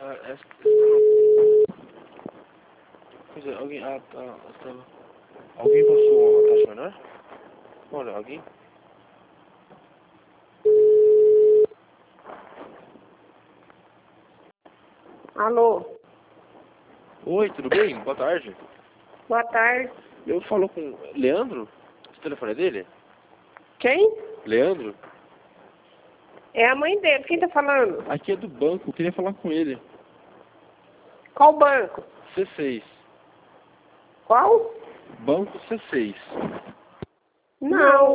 essa pois é, alguém... Ah, tá, estava... Alguém passou uma taxa menor? Olha, alguém... Alô, Oi, tudo bem? Boa tarde. boa tarde. Eu falo com Leandro? Esse telefone é dele? Quem? Leandro? É a mãe dele, quem tá falando? Aqui é do banco, eu queria falar com ele. Qual banco? C6. Qual? Banco C6. Não.